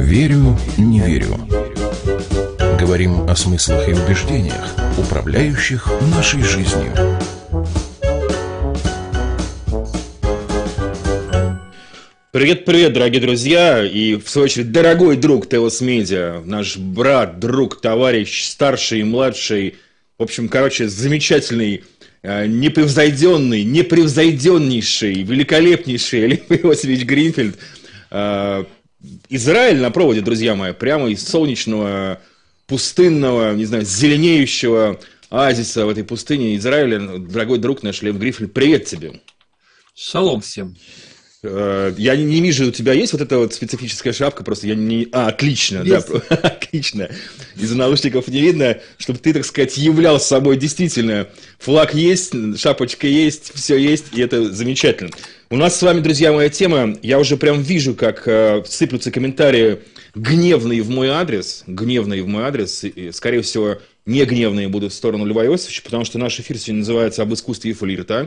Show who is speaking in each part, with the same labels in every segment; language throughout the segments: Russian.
Speaker 1: Верю, не верю. Говорим о смыслах и убеждениях, управляющих нашей жизнью.
Speaker 2: Привет-привет, дорогие друзья, и в свою очередь дорогой друг Теос Медиа, наш брат, друг, товарищ, старший и младший, в общем, замечательный, непревзойденный, непревзойденнейший, великолепнейший Лев Иосифович Гринфельд. Израиль на проводе, друзья мои, прямо из солнечного, пустынного, не знаю, зеленеющего оазиса в этой пустыне Израиля. Дорогой друг наш Лев Гринфельд, привет тебе.
Speaker 3: Шалом всем.
Speaker 2: Я не вижу, у тебя есть вот эта вот специфическая шапка, просто я не... отлично, есть. Да, отлично. Из-за наушников не видно, чтобы ты, так сказать, являл собой действительно. Флаг есть, шапочка есть, все есть, и это замечательно. У нас с вами, друзья, моя тема, я уже прям вижу, как сыплются комментарии гневные в мой адрес, и, скорее всего, не гневные будут в сторону Льва Иосифовича, потому что наш эфир сегодня называется «Об искусстве флирта».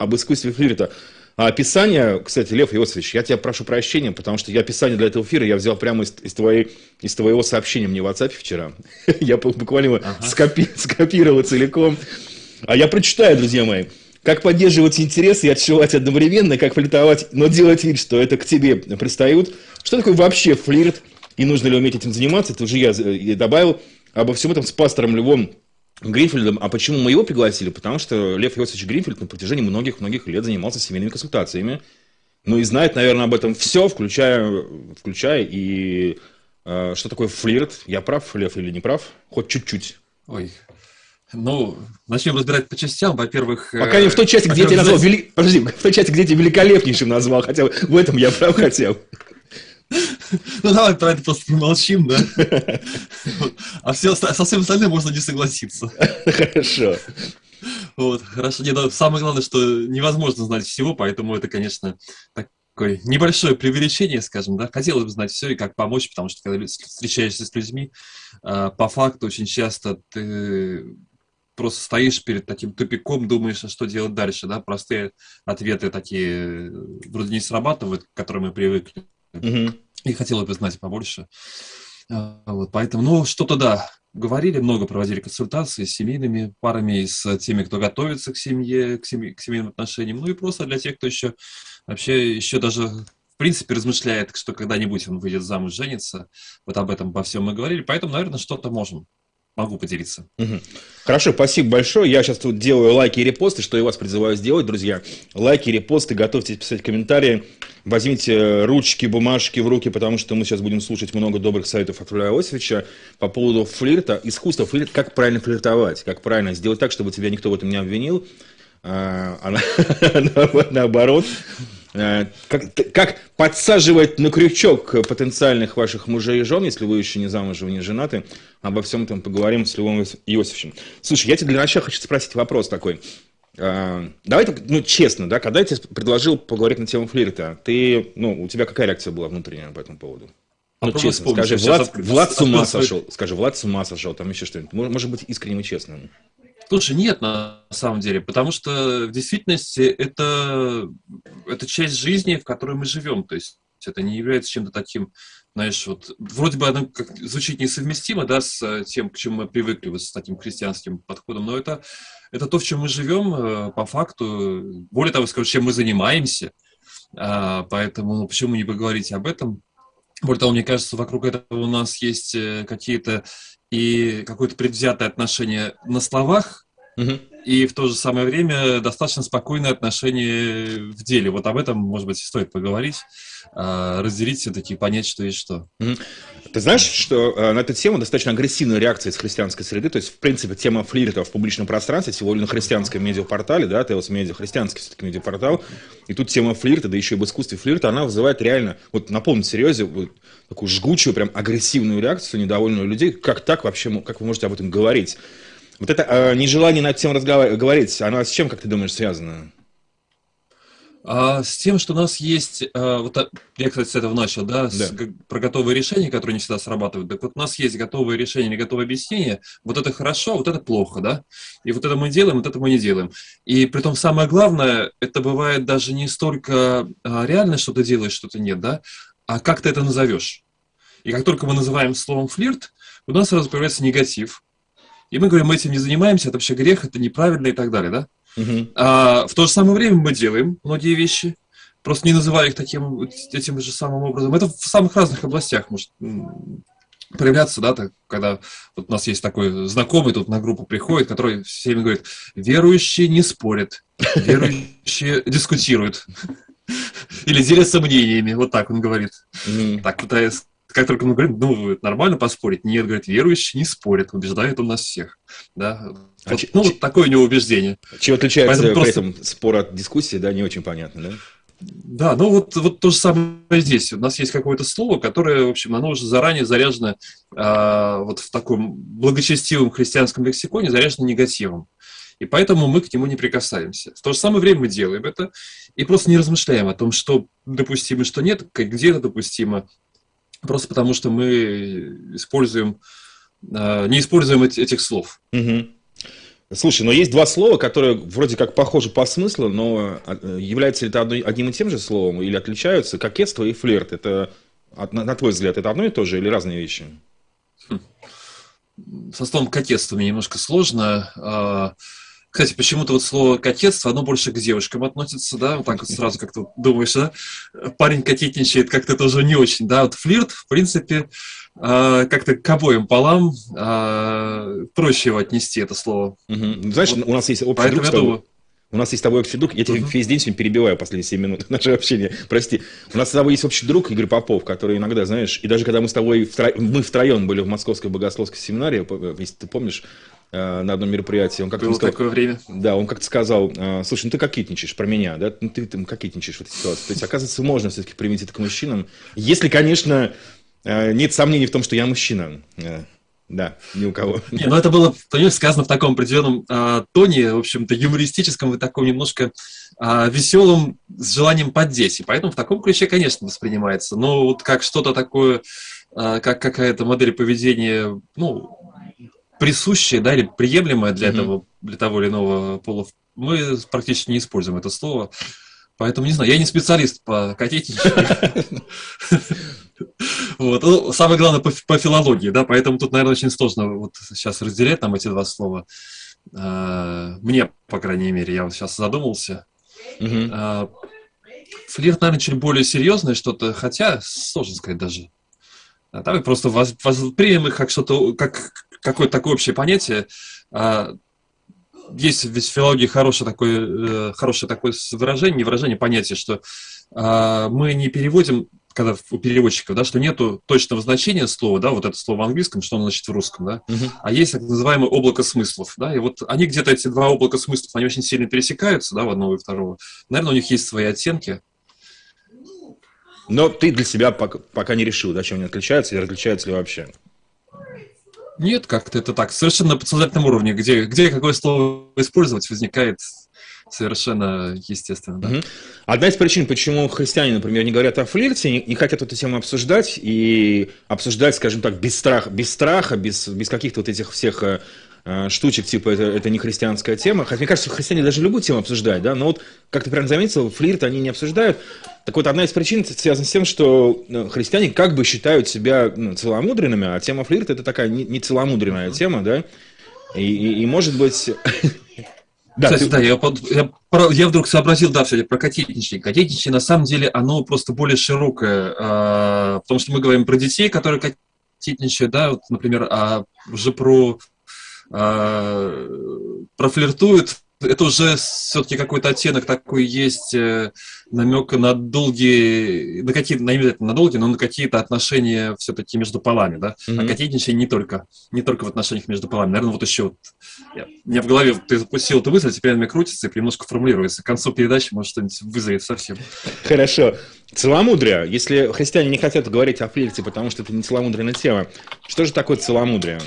Speaker 2: А описание, кстати, Лев Иосифович, я тебя прошу прощения, потому что описание для этого эфира я взял прямо из твоего сообщения мне в WhatsApp вчера. Я буквально его скопировал целиком. А я прочитаю, друзья мои. Как поддерживать интересы и отшивать одновременно, как флиртовать, но делать вид, что это к тебе пристают. Что такое вообще флирт и нужно ли уметь этим заниматься? Это уже я добавил обо всем этом с пастором Львом Гринфельдом. А почему мы его пригласили? Потому что Лев Иосифович Гринфельд на протяжении многих лет занимался семейными консультациями. Ну и знает, наверное, об этом все, включая и что такое флирт. Я прав, Лев, или не прав? Хоть чуть-чуть.
Speaker 3: Ой, ну, начнем разбирать по частям. Во-первых...
Speaker 2: Пока не в той части, где я тебя назвал... Подожди, в той части, где я тебя великолепнейшим назвал. Хотя в этом я прав хотел.
Speaker 3: Ну, давай про это просто помолчим, да? А со всем остальным можно не согласиться.
Speaker 2: Хорошо.
Speaker 3: Вот, хорошо. Самое главное, что невозможно знать всего, поэтому это, конечно, такое небольшое преувеличение, скажем, да. Хотелось бы знать все и как помочь, потому что, когда встречаешься с людьми, по факту очень часто ты просто стоишь перед таким тупиком, думаешь, а что делать дальше, да. Простые ответы такие вроде не срабатывают, к которым мы привыкли. И хотелось бы знать побольше. Вот, поэтому, ну, что-то, да, говорили, много проводили консультации с семейными парами, с теми, кто готовится к семье, к семейным отношениям, ну и просто для тех, кто еще даже, в принципе, размышляет, что когда-нибудь он выйдет замуж, женится. Вот об этом, обо всем мы говорили, поэтому, наверное, что-то могу поделиться.
Speaker 2: Хорошо, спасибо большое. Я сейчас тут делаю лайки и репосты, что я вас призываю сделать, друзья. Лайки, репосты, готовьтесь писать комментарии. Возьмите ручки, бумажки в руки, потому что мы сейчас будем слушать много добрых советов от Льва Иосифовича по поводу флирта, искусства флирта, как правильно флиртовать, как правильно сделать так, чтобы тебя никто в этом не обвинил, наоборот. Как подсаживать на крючок потенциальных ваших мужей и жен, если вы еще не замужем, не женаты. Обо всем этом поговорим с Львом Иосифовичем. Слушай, я тебе для начала хочу спросить вопрос такой. Давай так, честно, да, когда я тебе предложил поговорить на тему флирта, у тебя какая реакция была внутренняя по этому поводу? Честно, скажи, Влад с ума сошел. Скажи, Влад с ума сошел, там еще что-нибудь. Может быть искренним и честным.
Speaker 3: Слушай, нет, на самом деле, потому что в действительности это часть жизни, в которой мы живем, то есть это не является чем-то таким, знаешь, вот, вроде бы оно звучит несовместимо, да, с тем, к чему мы привыкли, вот, с таким христианским подходом, но это то, в чем мы живем, по факту, более того, скажу, чем мы занимаемся, поэтому почему не поговорить об этом? Более того, мне кажется, вокруг этого у нас есть какое-то предвзятое отношение на словах, и в то же самое время достаточно спокойное отношение в деле. Вот об этом, может быть, стоит поговорить, разделить все-таки, понять, что есть что.
Speaker 2: Ты знаешь, что на эту тему достаточно агрессивная реакция из христианской среды, то есть, в принципе, тема флирта в публичном пространстве, сегодня на христианском медиапортале, да, Теос Медиа, христианский все-таки медиапортал, и тут тема флирта, да еще и об искусстве флирта, она вызывает реально, вот на полном серьезе, вот, такую жгучую, прям агрессивную реакцию недовольных людей. Как так вообще, как вы можете об этом говорить? Вот это нежелание на эту тему говорить, оно с чем, как ты думаешь, связано?
Speaker 3: С тем, что у нас есть, я, кстати, с этого начал, да, про готовые решения, которые не всегда срабатывают. Так вот, у нас есть готовые решения или готовые объяснения, вот это хорошо, вот это плохо, да, и вот это мы делаем, вот это мы не делаем. И при том самое главное, это бывает даже не столько реально, что ты делаешь, что ты нет, да, а как ты это назовешь. И как только мы называем словом флирт, у нас сразу появляется негатив. И мы говорим, мы этим не занимаемся, это вообще грех, это неправильно и так далее, да? А в то же самое время мы делаем многие вещи, просто не называя их этим же самым образом. Это в самых разных областях может проявляться, да, так, когда вот у нас есть такой знакомый тут на группу приходит, который все время говорит, верующие не спорят, верующие дискутируют. Или делятся мнениями, вот так он говорит. Так пытаясь, как только мы говорим, ну, нормально поспорить, нет, говорит, верующие не спорят, убеждает он нас всех. Да? Вот, вот такое у него убеждение.
Speaker 2: Чем отличается при этом спор от дискуссии, да, не очень понятно, да?
Speaker 3: Да, ну вот то же самое здесь. У нас есть какое-то слово, которое, в общем, оно уже заранее заряжено вот в таком благочестивом христианском лексиконе, заряжено негативом. И поэтому мы к нему не прикасаемся. В то же самое время мы делаем это и просто не размышляем о том, что допустимо, что нет, где это допустимо. Просто потому, что мы не используем этих слов.
Speaker 2: Угу. Слушай, но есть два слова, которые вроде как похожи по смыслу, но являются ли это одним и тем же словом или отличаются? Кокетство и флирт. Это, на твой взгляд, это одно и то же или разные вещи?
Speaker 3: Со словом кокетство мне немножко сложно. Кстати, почему-то вот слово кокетство, оно больше к девушкам относится, да, вот так вот сразу как-то думаешь, да, парень кокетничает, как-то тоже не очень, да, вот флирт, в принципе, как-то к обоим полам проще его отнести, это слово.
Speaker 2: Знаешь, вот, у нас есть общий друг с тобой. У нас есть с тобой общий друг, я тебя весь день сегодня перебиваю последние 7 минут нашего общения, прости. У нас с тобой есть общий друг Игорь Попов, который иногда, знаешь, и даже когда мы с тобой, мы втроем были в Московской богословской семинарии, если ты помнишь, на одном мероприятии, он как-то
Speaker 3: было сказал, такое время.
Speaker 2: Да, он как-то сказал, слушай, ну ты кокетничаешь про меня, да, ну, ты кокетничаешь в этой ситуации. То есть, оказывается, можно все-таки применить это к мужчинам, если, конечно, нет сомнений в том, что я мужчина. Да, ни у кого.
Speaker 3: Не, ну это было, понимаешь, сказано в таком определенном тоне, в общем-то, юмористическом и таком немножко веселом, с желанием поддеть. И поэтому в таком ключе, конечно, воспринимается. Но вот как что-то такое, как какая-то модель поведения, ну, присущая, да, или приемлемая для того или иного пола, мы практически не используем это слово. Поэтому, не знаю, я не специалист по кокетничеству. Вот. Ну, самое главное по филологии, да, поэтому тут, наверное, очень сложно вот сейчас разделять там эти два слова. Мне, по крайней мере, я вот сейчас задумался. Флирт, наверное, чуть более серьезное что-то, хотя сложно сказать даже. Давай просто воспримем их как что-то, как какое-то такое общее понятие. Есть в филологии хорошее такое выражение, понятие, что мы не переводим, когда у переводчиков, да, что нету точного значения слова, да, вот это слово в английском, что оно значит в русском, да, а есть так называемое облако смыслов, да, и вот они где-то, эти два облака смыслов, они очень сильно пересекаются, да, в одного и второго. Наверное, у них есть свои оттенки.
Speaker 2: Но ты для себя пока не решил, да, чем они отличаются, или различаются ли вообще?
Speaker 3: Нет, как-то это так, совершенно на подсознательном уровне, где какое слово использовать, возникает совершенно естественно. Да.
Speaker 2: Одна из причин, почему христиане, например, не говорят о флирте, не хотят эту тему обсуждать, и обсуждать, скажем так, без страха, без каких-то вот этих всех штучек, типа это не христианская тема. Хотя мне кажется, христиане даже любую тему обсуждают, да, но вот, как ты правильно заметил, флирт они не обсуждают. Так вот, одна из причин связана с тем, что христиане как бы считают себя целомудренными, а тема флирта это такая не целомудренная тема, да, и может быть...
Speaker 3: Да, кстати, да, я вдруг сообразил, да, все про кокетничание. Кокетничание, на самом деле, оно просто более широкое, потому что мы говорим про детей, которые кокетничают, да, вот, например, уже профлиртуют, это уже все-таки какой-то оттенок такой есть, намек на долгие, на обязательно на долгие, но на какие-то отношения все-таки между полами, да. А кокетничание не только в отношениях между полами. Наверное, вот еще вот, у меня в голове, ты запустил эту мысль, теперь она мне крутится и немножко формулируется. К концу передачи, может, что-нибудь вызовет совсем.
Speaker 2: Хорошо. Целомудрие. Если христиане не хотят говорить о флирте, потому что это не целомудренная тема, что же такое целомудрие?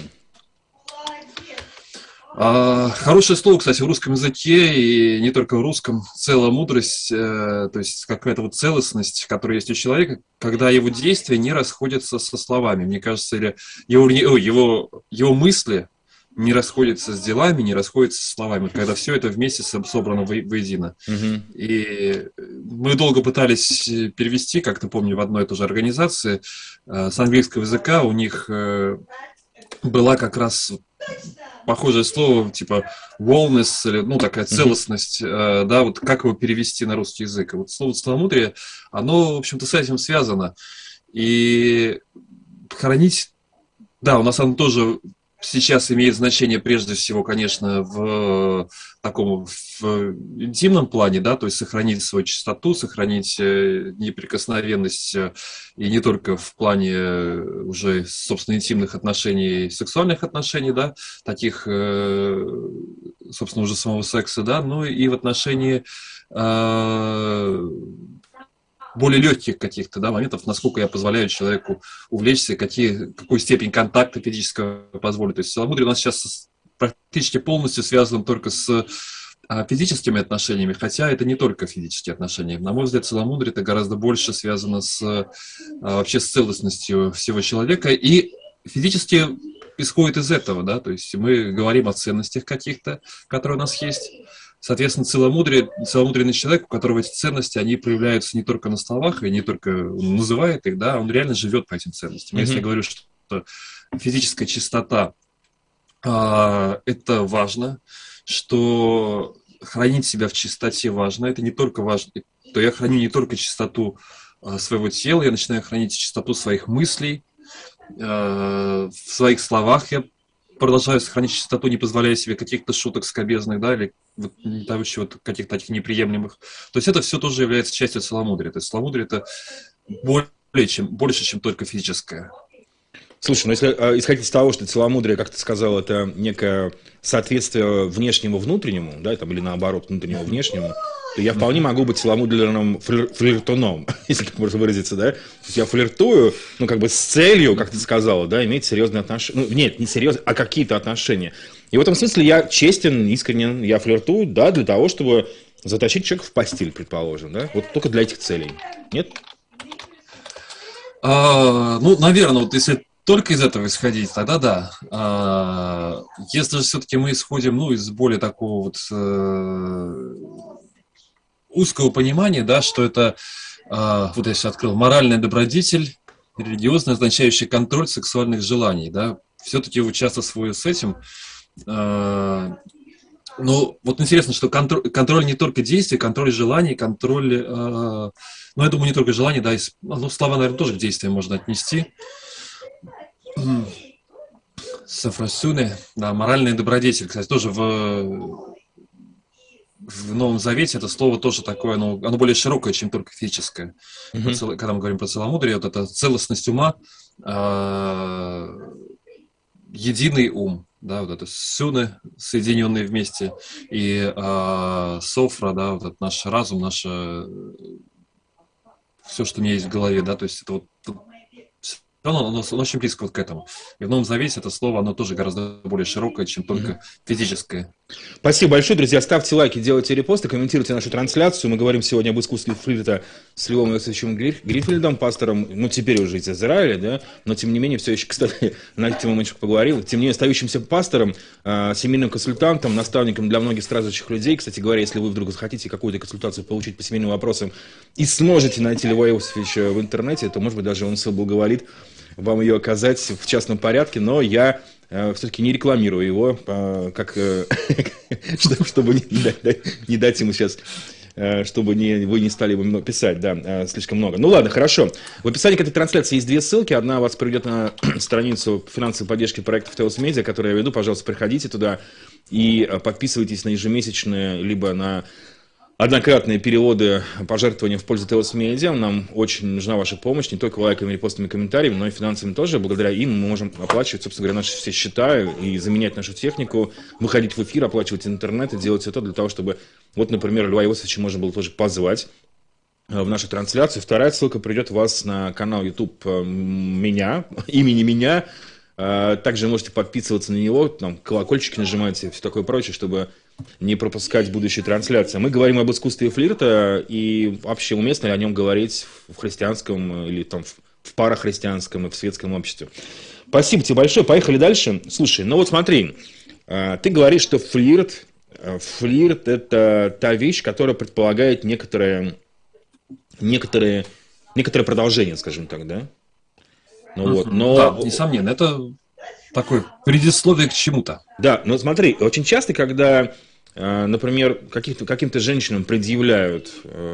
Speaker 3: Хорошее слово, кстати, в русском языке, и не только в русском, целомудрость, то есть какая-то вот целостность, которая есть у человека, когда его действия не расходятся со словами. Мне кажется, или его мысли не расходится с делами, не расходится с словами, когда все это вместе собрано воедино. И мы долго пытались перевести, как-то помню, в одной и той же организации с английского языка у них была как раз похожее слово, типа wellness, или, ну, такая целостность, да, вот как его перевести на русский язык. И вот слово целомудрие, оно, в общем-то, с этим связано. И хранить, да, у нас оно тоже сейчас имеет значение прежде всего, конечно, в таком в интимном плане, да, то есть сохранить свою чистоту, сохранить неприкосновенность, и не только в плане уже, собственно, интимных отношений, сексуальных отношений, да, таких, собственно, уже самого секса, да, но и в отношении более легких каких-то, да, моментов, насколько я позволяю человеку увлечься, какую степень контакта физического позволит. То есть целомудрие у нас сейчас практически полностью связано только с физическими отношениями, хотя это не только физические отношения. На мой взгляд, целомудрие это гораздо больше связано вообще с целостностью всего человека, и физически исходит из этого, да, то есть мы говорим о ценностях каких-то, которые у нас есть. Соответственно, целомудренный человек, у которого эти ценности, они проявляются не только на словах, и не только он называет их, да, он реально живет по этим ценностям. Если я говорю, что физическая чистота это важно, что хранить себя в чистоте важно, это не только важно, то я храню не только чистоту своего тела, я начинаю хранить чистоту своих мыслей, в своих словах я продолжаю сохранить чистоту, не позволяя себе каких-то шуток скабезных, да, или вот, каких-то таких неприемлемых. То есть это все тоже является частью целомудрия. То есть целомудрие это больше, чем только физическое.
Speaker 2: Слушай, ну если исходить из того, что целомудрие, как ты сказал, это некое соответствие внешнему внутреннему, да, там, или наоборот, внутреннему внешнему, то я вполне могу быть целомудренным флиртуном, если так можно выразиться, да. То есть я флиртую, ну, как бы с целью, как ты сказала, да, иметь серьезные отношения. Ну, нет, не серьезные, а какие-то отношения. И в этом смысле я честен, искренен, я флиртую, да, для того, чтобы затащить человека в постель, предположим, да, вот только для этих целей. Нет?
Speaker 3: Ну, наверное, вот если только из этого исходить, тогда да. Если же все-таки мы исходим, ну, из более такого вот узкого понимания, да, что это, вот я сейчас открыл, моральный добродетель, религиозно означающий контроль сексуальных желаний, да, все-таки вот часто свою с этим. Ну, вот интересно, что контроль не только действий, контроль желаний, контроль, ну, я думаю, не только желаний, да, ну, слова, наверное, тоже к действиям можно отнести. Сафрасюне, да, моральный добродетель, кстати, тоже в Новом Завете это слово тоже такое, оно более широкое, чем только физическое. Когда мы говорим про целомудрие, вот это целостность ума, единый ум, да, вот это сюны, соединенные вместе, и софра, да, вот этот наш разум, наше все, что у меня есть в голове, да, то есть это вот оно очень близко вот к этому. И в Новом Завете это слово, оно тоже гораздо более широкое, чем только физическое.
Speaker 2: Спасибо большое, друзья. Ставьте лайки, делайте репосты, комментируйте нашу трансляцию. Мы говорим сегодня об искусстве флирта с Львом Иосифовичем Грифельдом, пастором, ну, теперь уже из Израиля, да, но, тем не менее, все еще, кстати, на эту тему мы еще поговорили, тем не менее, остающимся пастором, семейным консультантом, наставником для многих страждущих людей. Кстати говоря, если вы вдруг захотите какую-то консультацию получить по семейным вопросам и сможете найти Льва Иосифовича в интернете, то, может быть, даже он соблаговолит вам ее оказать в частном порядке, но я все-таки не рекламирую его, чтобы не дать ему сейчас, чтобы вы не стали ему писать, да, слишком много. Ну ладно, хорошо. В описании к этой трансляции есть две ссылки. Одна вас приведет на страницу финансовой поддержки проектов Теос Медиа, которую я веду. Пожалуйста, приходите туда и подписывайтесь на ежемесячные, либо на однократные переводы пожертвования в пользу Теос Медиа. Нам очень нужна ваша помощь, не только лайками, репостами, комментариями, но и финансами тоже. Благодаря им мы можем оплачивать, собственно говоря, наши все счета и заменять нашу технику, выходить в эфир, оплачивать интернет и делать все это для того, чтобы, вот, например, Льва Иосифовича можно было тоже позвать в нашу трансляцию. Вторая ссылка придет вас на канал YouTube имени меня. Также можете подписываться на него, там, колокольчики нажимайте, все такое прочее, чтобы не пропускать будущие трансляции. Мы говорим об искусстве флирта, и вообще уместно ли о нем говорить в христианском или там в парахристианском и в светском обществе. Спасибо тебе большое. Поехали дальше. Слушай, ну вот смотри, Ты говоришь, что флирт это та вещь, которая предполагает некоторое продолжение, скажем так, да? Ну, вот,
Speaker 3: Да, несомненно, это такое предисловие к чему-то.
Speaker 2: Да, но смотри, очень часто, когда, например, каким-то женщинам предъявляют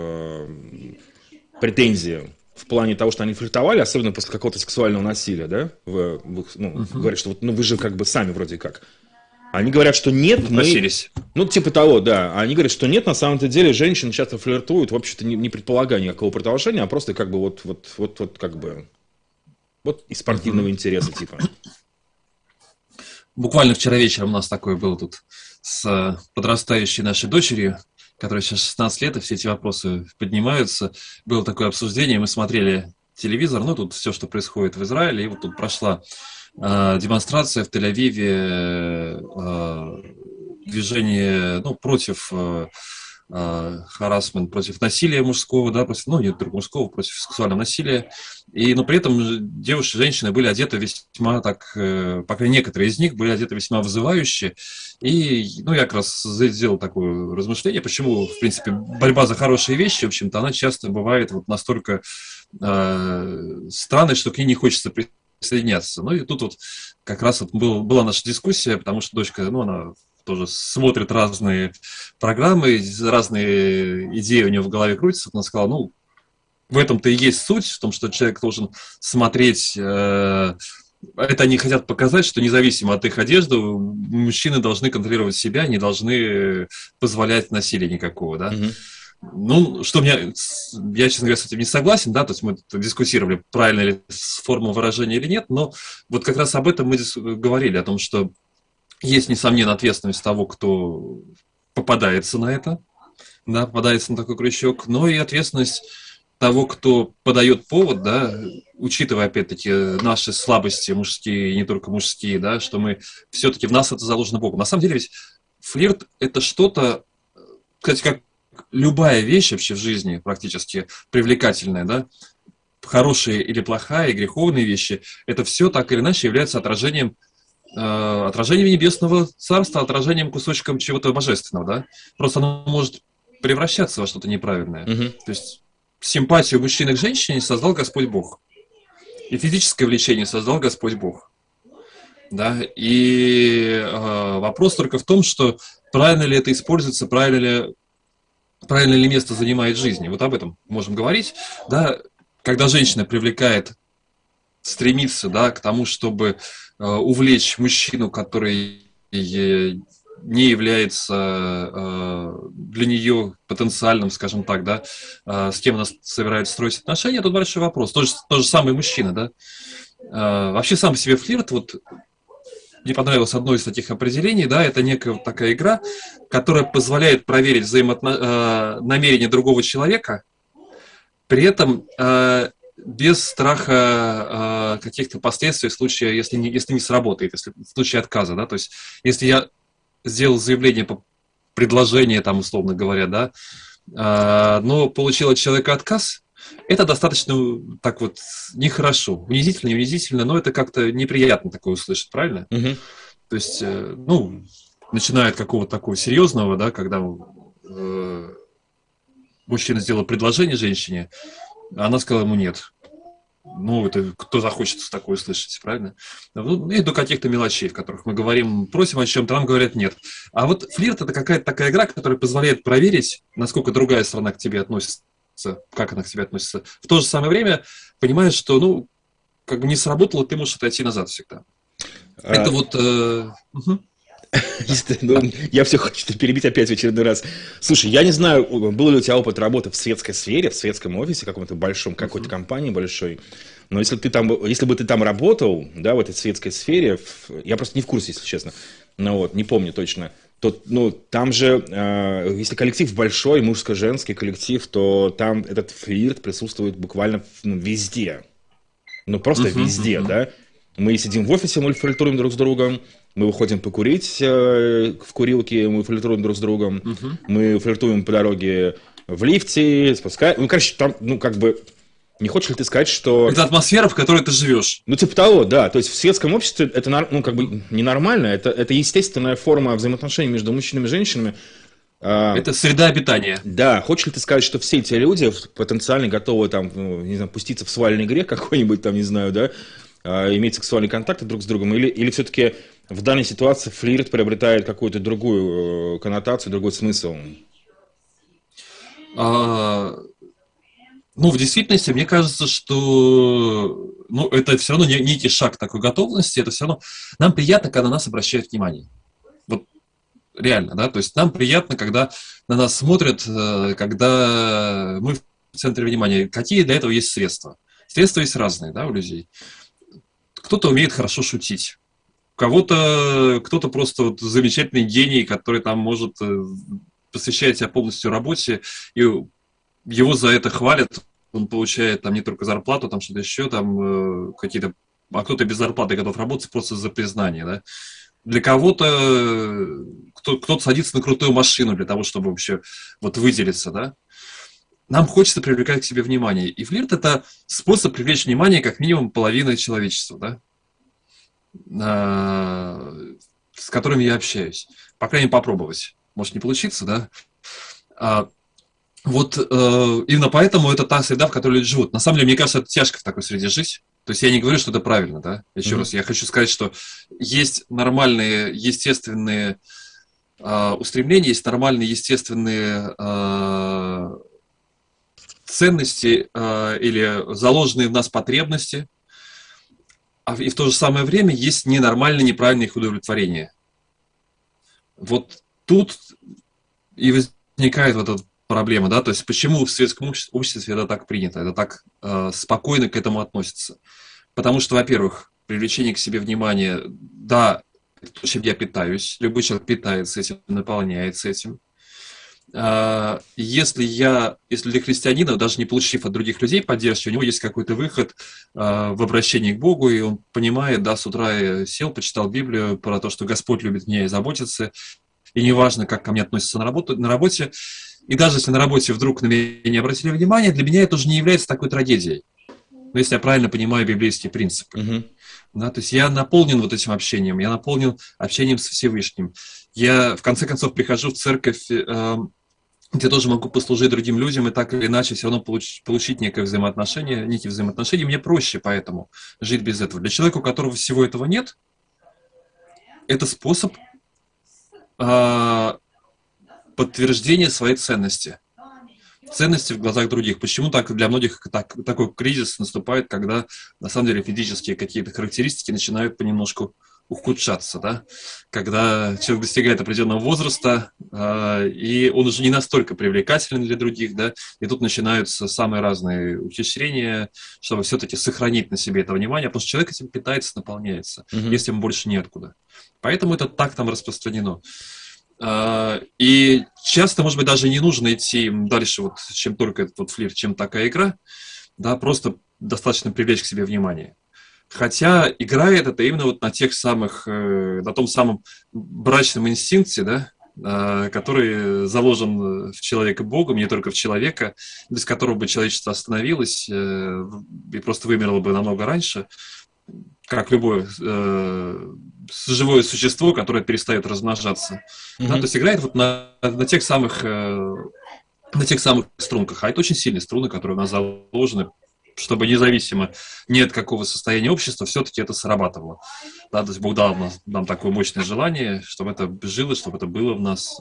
Speaker 2: претензии в плане того, что они флиртовали, особенно после какого-то сексуального насилия, да, говорят, что вот, вы же как бы сами вроде как. Они говорят, что нет, типа того, да. Они говорят, что нет, на самом-то деле женщины часто флиртуют, в общем-то, не предполагая никакого продолжения, а просто как бы вот как бы вот из спортивного интереса, типа.
Speaker 3: Буквально вчера вечером у нас такое было тут с подрастающей нашей дочерью, которой сейчас 16 лет, и все эти вопросы поднимаются. Было такое обсуждение, мы смотрели телевизор, тут все, что происходит в Израиле, и вот тут прошла демонстрация в Тель-Авиве, движение против харассмент, против насилия мужского, да, против, не только мужского, против сексуального насилия. Но при этом девушки, женщины были одеты весьма так, по крайней мере, некоторые из них были одеты весьма вызывающе. И, я как раз сделал такое размышление, почему, в принципе, борьба за хорошие вещи, в общем-то, она часто бывает вот настолько странной, что к ней не хочется присоединяться. И тут вот как раз вот была наша дискуссия, потому что дочка, она тоже смотрит разные программы, разные идеи у нее в голове крутятся. Она сказала, в этом-то и есть суть, в том, что человек должен смотреть. Это они хотят показать, что независимо от их одежды, мужчины должны контролировать себя, не должны позволять насилия никакого, да. Я, честно говоря, с этим не согласен, да, то есть мы дискутировали, правильно ли форма выражения или нет, но вот как раз об этом мы говорили, о том, что есть, несомненно, ответственность того, кто попадается на это, да, попадается на такой крючок, но и ответственность того, кто подает повод, да, учитывая, опять-таки, наши слабости мужские, и не только мужские, да, что мы все-таки в нас это заложено Богом. На самом деле ведь флирт – это что-то, кстати, как любая вещь вообще в жизни практически привлекательная, да, хорошая или плохая, и греховные вещи, это все так или иначе является отражением небесного царства, отражением кусочком чего-то божественного, да. Просто оно может превращаться во что-то неправильное. То есть симпатию мужчины к женщине создал Господь Бог. И физическое влечение создал Господь Бог. Да? И вопрос только в том, что правильно ли это используется, правильно ли место занимает в жизни. Вот об этом можем говорить. Да? Когда женщина стремится, да, к тому, чтобы увлечь мужчину, который не является для нее потенциальным, скажем так, да, с кем она собирается строить отношения, тут большой вопрос. Тот же самый мужчина, да. Вообще сам по себе флирт, вот мне понравилось одно из таких определений, да, это некая такая игра, которая позволяет проверить намерения другого человека, при этом без страха каких-то последствий в случае, если не сработает, в случае отказа, да, то есть если я сделал заявление по предложению, там, условно говоря, да, но получил от человека отказ, это достаточно так вот нехорошо, унизительно, не унизительно, но это как-то неприятно такое услышать, правильно? То есть, начиная от какого-то такого серьезного, да, когда мужчина сделал предложение женщине, она сказала ему нет. Это кто захочет такое услышать, правильно? И до каких-то мелочей, в которых мы просим о чем-то, нам говорят нет. А вот флирт – это какая-то такая игра, которая позволяет проверить, насколько другая сторона к тебе относится, как она к тебе относится. В то же самое время понимаешь, что, как бы не сработало, ты можешь отойти назад всегда. Это вот...
Speaker 2: Я все хочу перебить опять в очередной раз. Слушай, я не знаю, был ли у тебя опыт работы в светской сфере, в светском офисе каком-то большом, какой-то компании большой, но если бы ты там работал, да, в этой светской сфере, я просто не в курсе, если честно, не помню точно, то, там же, если коллектив большой, мужско-женский коллектив, то там этот флирт присутствует буквально везде. Просто везде, да. Мы сидим в офисе, мы флиртуем друг с другом, мы выходим покурить в курилке, мы флиртуем друг с другом, мы флиртуем по дороге в лифте, спускаем. Там, как бы, Не хочешь ли ты сказать, что...
Speaker 3: Это атмосфера, в которой ты живешь.
Speaker 2: Ну, типа того, да. То есть в светском обществе это, ну, как бы ненормально. Это естественная форма взаимоотношений между мужчинами и женщинами.
Speaker 3: Это среда обитания.
Speaker 2: Да. Хочешь ли ты сказать, что все эти люди потенциально готовы, там, ну, не знаю, пуститься в свальный грех какой-нибудь, там, не знаю, да, иметь сексуальные контакты друг с другом? Или все-таки в данной ситуации флирт приобретает какую-то другую коннотацию, другой смысл?
Speaker 3: Ну, в действительности, мне кажется, что ну, это все равно некий шаг такой готовности, это все равно... Нам приятно, когда на нас обращают внимание. Вот реально, да, то есть нам приятно, когда на нас смотрят, когда мы в центре внимания. Какие для этого есть средства? Средства есть разные, да, у людей. Кто-то умеет хорошо шутить. Кто-то просто вот замечательный гений, который там может посвящать себя полностью работе, и его за это хвалят, он получает там не только зарплату, там что-то еще, там какие-то... А кто-то без зарплаты готов работать просто за признание, да. Для кого-то кто-то садится на крутую машину для того, чтобы вообще вот выделиться, да. Нам хочется привлекать к себе внимание. И флирт – это способ привлечь внимание как минимум половины человечества, да, с которыми я общаюсь. По крайней мере, попробовать. Может не получиться, да. Вот именно поэтому это та среда, в которой люди живут. На самом деле, мне кажется, это тяжко в такой среде жить. То есть я не говорю, что это правильно, да. Еще раз, я хочу сказать, что есть нормальные, естественные устремления, есть нормальные, естественные ценности или заложенные в нас потребности, и в то же самое время есть ненормальное, неправильное их удовлетворение. Вот тут и возникает вот эта проблема, да, то есть почему в светском обществе это так принято, это так спокойно к этому относится. Потому что, во-первых, привлечение к себе внимания, да, это то, чем я питаюсь, любой человек питается этим, наполняется этим. Если для христианина, даже не получив от других людей поддержки, у него есть какой-то выход в обращении к Богу, и он понимает, да, с утра я сел, почитал Библию про то, что Господь любит меня и заботится, и неважно, как ко мне относятся на работе, и даже если на работе вдруг на меня не обратили внимания, для меня это уже не является такой трагедией. Но если я правильно понимаю библейские принципы. Да, то есть я наполнен вот этим общением, я наполнен общением с Всевышним. Я, в конце концов, прихожу в церковь, где тоже могу послужить другим людям, и так или иначе все равно получить некие взаимоотношения. Мне проще поэтому жить без этого. Для человека, у которого всего этого нет, это способ подтверждения своей ценности. Ценности в глазах других. Почему так для многих такой кризис наступает, когда на самом деле физические какие-то характеристики начинают понемножку ухудшаться, да? Когда человек достигает определенного возраста, и он уже не настолько привлекателен для других, да? И тут начинаются самые разные ухищрения, чтобы все-таки сохранить на себе это внимание, потому что человек этим питается, наполняется, если ему больше неоткуда. Поэтому это так там распространено. И часто, может быть, даже не нужно идти дальше, вот, чем только этот вот флирт, чем такая игра, да, просто достаточно привлечь к себе внимание. Хотя играет это именно вот на тех самых, на том самом брачном инстинкте, да, который заложен в человека Богом, не только в человека, без которого бы человечество остановилось и просто вымерло бы намного раньше, как любое живое существо, которое перестает размножаться. Да, то есть играет вот на тех самых струнках. А это очень сильные струны, которые у нас заложены, чтобы независимо ни от какого состояния общества, все-таки это срабатывало. Да, то есть Бог дал нам такое мощное желание, чтобы это жило, чтобы это было в нас.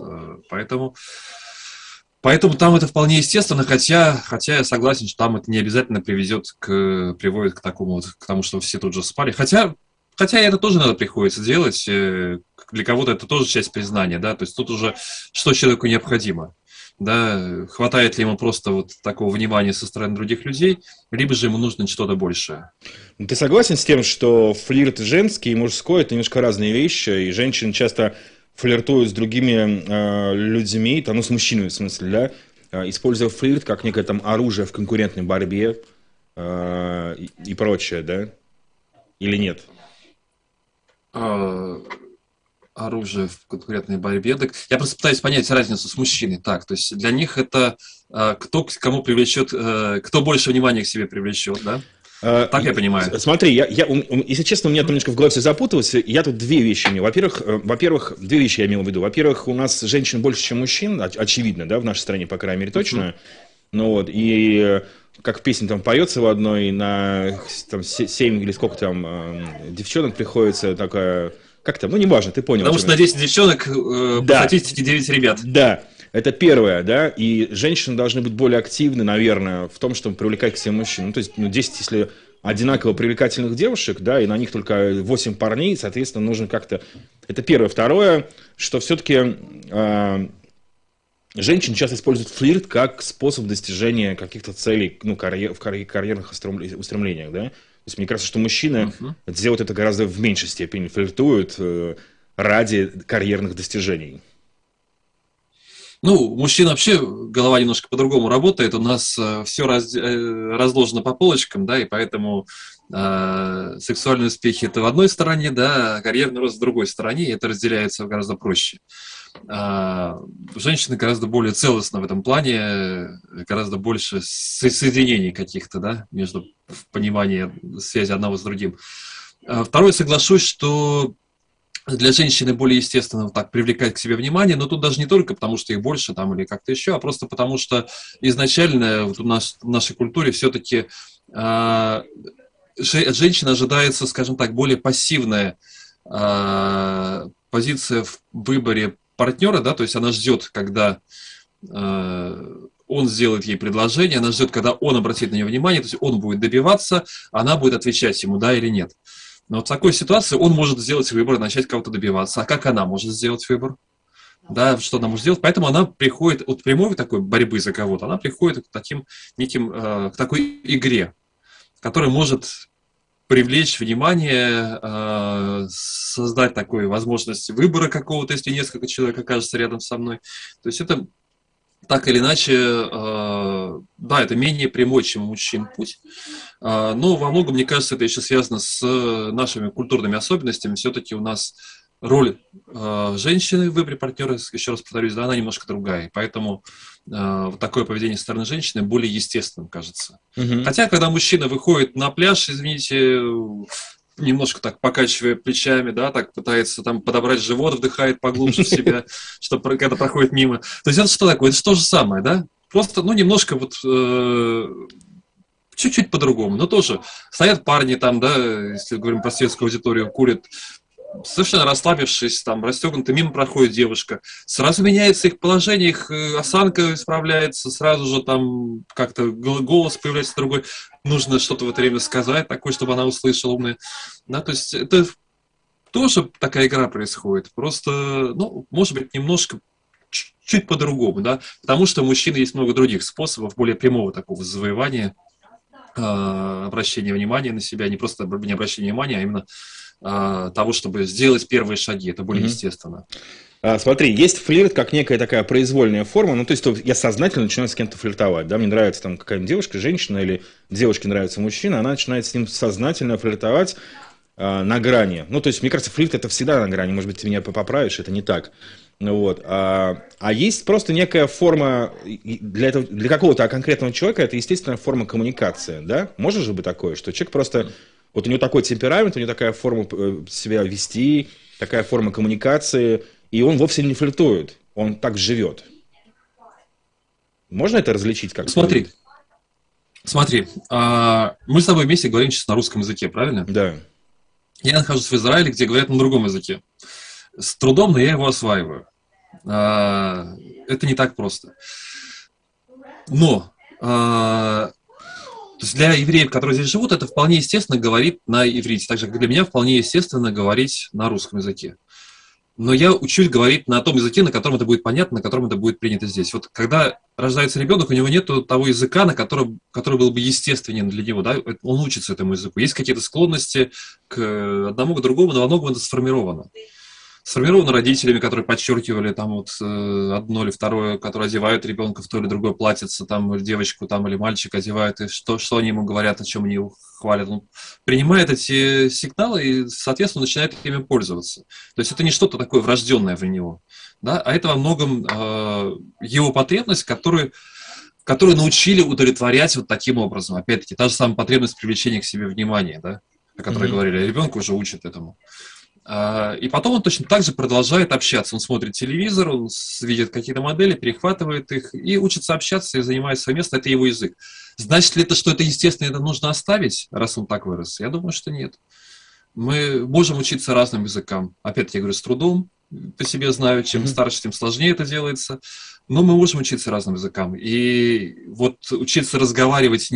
Speaker 3: Поэтому там это вполне естественно, хотя я согласен, что там это не обязательно приводит к тому, что все тут же спали. Хотя это тоже надо приходится делать. Для кого-то это тоже часть признания, да. То есть тут уже что человеку необходимо, да. Хватает ли ему просто вот такого внимания со стороны других людей, либо же ему нужно что-то большее.
Speaker 2: Ты согласен с тем, что флирт женский и мужской – это немножко разные вещи, и женщины часто флиртуют с другими людьми, с мужчинами в смысле, да, используя флирт как некое там оружие в конкурентной борьбе и прочее, да? Или нет?
Speaker 3: оружие в конкурентной борьбе. Так я просто пытаюсь понять разницу с мужчиной. Так, то есть для них это кто к кому привлечет, кто больше внимания к себе привлечет, да? Так я понимаю.
Speaker 2: Смотри, если честно, у меня там немножко в голове все запуталось. Я тут две вещи имел. Во-первых, две вещи я имел в виду. Во-первых, у нас женщин больше, чем мужчин, очевидно, да, в нашей стране, по крайней мере, точно. Ну вот, и как в песне там поется в одной, на там, 7 или сколько там девчонок приходится такая... Как там? Ну, неважно, ты понял.
Speaker 3: Потому что на 10 девчонок по статистике 9 ребят.
Speaker 2: Да, это первое, да, и женщины должны быть более активны, наверное, в том, чтобы привлекать к себе мужчин. Ну, то есть, 10, если одинаково привлекательных девушек, да, и на них только 8 парней, соответственно, нужно как-то... Это первое. Второе, что все-таки женщины часто используют флирт как способ достижения каких-то целей, ну, в карьерных устремлениях, да. То есть мне кажется, что мужчины делают это гораздо в меньшей степени, флиртуют ради карьерных достижений.
Speaker 3: Ну, у мужчин вообще голова немножко по-другому работает. У нас все разложено по полочкам, да, и поэтому сексуальные успехи это в одной стороне, да, а карьерный рост в другой стороне, и это разделяется гораздо проще. Женщины гораздо более целостны в этом плане, гораздо больше соединений каких-то, да, между пониманием связи одного с другим. Второе, соглашусь, что для женщины более естественно так привлекать к себе внимание, но тут даже не только потому, что их больше там или как-то еще, а просто потому, что изначально вот в нашей культуре все-таки от женщины ожидается, скажем так, более пассивная позиция в выборе партнера, да, то есть она ждет, когда он сделает ей предложение, она ждет, когда он обратит на нее внимание, то есть он будет добиваться, она будет отвечать ему да или нет. Но вот в такой ситуации он может сделать выбор, начать кого-то добиваться. А как она может сделать выбор? Да, что она может сделать? Поэтому она приходит от прямой такой борьбы за кого-то, она приходит к таким к такой игре, которая может привлечь внимание, создать такую возможность выбора какого-то, если несколько человек окажется рядом со мной. То есть это так или иначе, да, это менее прямой, чем у мужчин путь, но во многом, мне кажется, это еще связано с нашими культурными особенностями. Все-таки у нас роль женщины в выборе партнера, еще раз повторюсь, да, она немножко другая, поэтому вот такое поведение со стороны женщины более естественным, кажется. Хотя, когда мужчина выходит на пляж, извините, немножко так покачивая плечами, да, так пытается там подобрать живот, вдыхает поглубже в себя, чтобы когда проходит мимо. То есть это что такое? Это то же самое, да? Просто, ну, немножко вот чуть-чуть по-другому. Но тоже стоят парни там, да, если говорим про светскую аудиторию, курят, совершенно расслабившись, там, расстегнуты, мимо проходит девушка. Сразу меняется их положение, их осанка исправляется, сразу же там как-то голос появляется другой. Нужно что-то в это время сказать, такое, чтобы она услышала умное. Да, то есть это тоже такая игра происходит. Просто, ну, может быть, немножко чуть по-другому, да, потому что у мужчин есть много других способов, более прямого такого завоевания, обращения внимания на себя, не просто не обращения внимания, а именно того, чтобы сделать первые шаги. Это более естественно.
Speaker 2: Смотри, есть флирт как некая такая произвольная форма. Ну, то есть я сознательно начинаю с кем-то флиртовать. Да? Мне нравится там какая-нибудь девушка, женщина, или девушке нравится мужчина, она начинает с ним сознательно флиртовать на грани. Ну, то есть, мне кажется, флирт это всегда на грани. Может быть, ты меня поправишь, это не так. Вот. А есть просто некая форма для какого-то конкретного человека, это естественная форма коммуникации. Да? Может же быть такое, что человек просто... Вот у него такой темперамент, у него такая форма себя вести, такая форма коммуникации, и он вовсе не флиртует, он так живет. Можно это различить как-то?
Speaker 3: Смотри, мы с тобой вместе говорим сейчас на русском языке, правильно?
Speaker 2: Да.
Speaker 3: Я нахожусь в Израиле, где говорят на другом языке. С трудом, но я его осваиваю. Это не так просто. Но... То есть для евреев, которые здесь живут, это вполне естественно говорить на иврите, так же, как для меня вполне естественно говорить на русском языке. Но я учусь говорить на том языке, на котором это будет понятно, на котором это будет принято здесь. Вот когда рождается ребенок, у него нет того языка, который был бы естественен для него, да? Он учится этому языку. Есть какие-то склонности к одному, к другому, но во многом это сформировано. сформировано родителями, которые подчеркивали там вот одно или второе, которые одевают ребенка в то или другое платьице, там, или девочку там, или мальчик одевают, и что они ему говорят, о чем они его хвалят. Он принимает эти сигналы и, соответственно, начинает ими пользоваться. То есть это не что-то такое врожденное в него, да? А это во многом его потребность, которую научили удовлетворять вот таким образом. Опять-таки, та же самая потребность привлечения к себе внимания, да, о которой говорили, ребенка уже учат этому. И потом он точно так же продолжает общаться. Он смотрит телевизор, он видит какие-то модели, перехватывает их и учится общаться и занимает свое место. Это его язык. Значит ли это, что это естественно, это нужно оставить, раз он так вырос? Я думаю, что нет. Мы можем учиться разным языкам. Опять-таки, я говорю, с трудом, по себе знаю, чем старше, тем сложнее это делается. Но мы можем учиться разным языкам. И вот учиться разговаривать,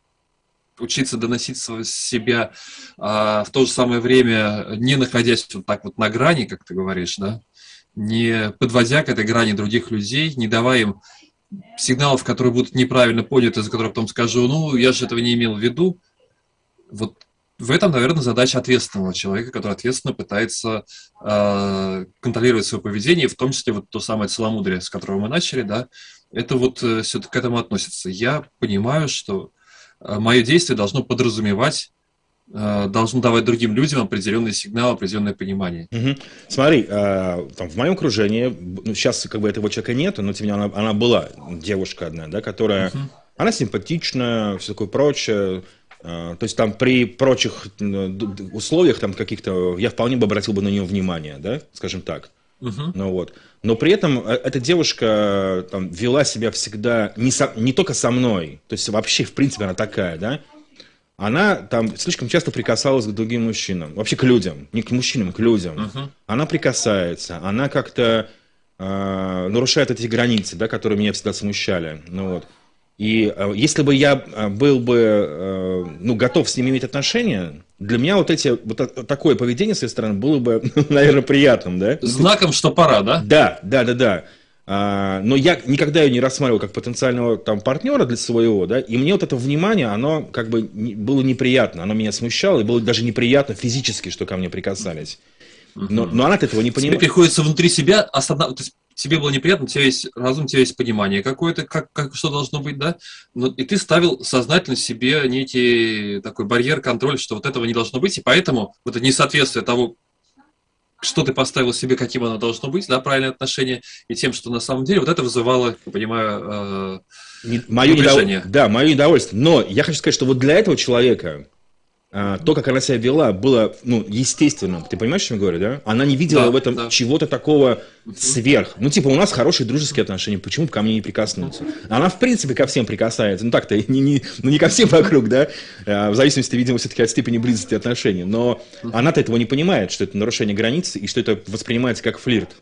Speaker 3: учиться доносить себя в то же самое время, не находясь вот так вот на грани, как ты говоришь, да, не подводя к этой грани других людей, не давая им сигналов, которые будут неправильно поняты, за которые потом скажу, ну, я же этого не имел в виду. Вот в этом, наверное, задача ответственного человека, который ответственно пытается контролировать свое поведение, в том числе вот то самое целомудрие, с которого мы начали, да, это вот все-таки к этому относится. Я понимаю, что мое действие должно подразумевать, должно давать другим людям определенный сигнал, определенное понимание.
Speaker 2: Смотри, там, в моем окружении, ну, сейчас как бы этого человека нету, но тем не менее она была девушка одна, да, которая, она симпатичная, все такое прочее. То есть там при прочих условиях там каких-то я вполне бы обратил бы на нее внимание, да, скажем так. Ну, вот. Но при этом эта девушка там, вела себя всегда не только со мной, то есть вообще в принципе она такая, да. Она там слишком часто прикасалась к другим мужчинам, вообще к людям, не к мужчинам, к людям. Она прикасается, она как-то нарушает эти границы, да, которые меня всегда смущали. Ну, вот. И если бы я был бы готов с ними иметь отношения, для меня вот такое поведение с ее стороны было бы, наверное, приятным, да?
Speaker 3: Знаком, что пора, да?
Speaker 2: Да. Но я никогда ее не рассматривал как потенциального там партнера для своего, да, и мне вот это внимание, оно как бы было неприятно, оно меня смущало, и было даже неприятно физически, что ко мне прикасались. Но она от этого не понимает.
Speaker 3: Тебе приходится внутри себя то есть тебе было неприятно, у тебя есть разум, у тебя есть понимание какое-то, что должно быть, да? И ты ставил сознательно себе некий такой барьер, контроль, что вот этого не должно быть, и поэтому вот это несоответствие того, что ты поставил себе, каким оно должно быть, да, правильное отношение, и тем, что на самом деле, вот это вызывало, я понимаю, напряжение.
Speaker 2: Да, мое недовольство. Но я хочу сказать, что вот для этого человека то, как она себя вела, было, естественно. Ты понимаешь, о чем я говорю, да? Она не видела в этом чего-то такого сверх. Ну, типа, у нас хорошие дружеские отношения, почему бы ко мне не прикоснуться? Она, в принципе, ко всем прикасается. Ну, так-то, не ко всем вокруг, да? В зависимости, видимо, все-таки от степени близости отношений. Но она-то этого не понимает, что это нарушение границ, и что это воспринимается как флирт.